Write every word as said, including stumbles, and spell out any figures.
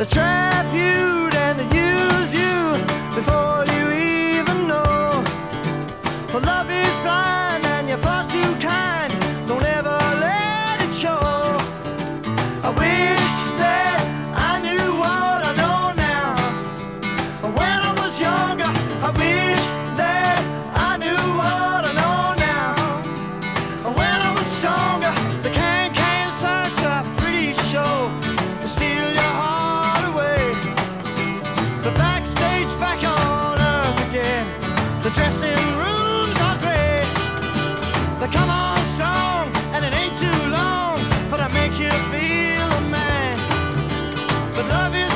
They trap you and they use you before you even know. For love is blind and you're far too kind. Don't ever let it show. I wish that I knew what I know now. When I was younger, I wish that I knew what I know now. When I was stronger, the can-can such a pretty show to steal your heart away. The backstage back on earth again. The dressing rooms are great. They come on strong and it ain't too long, but I make you feel a man. But love is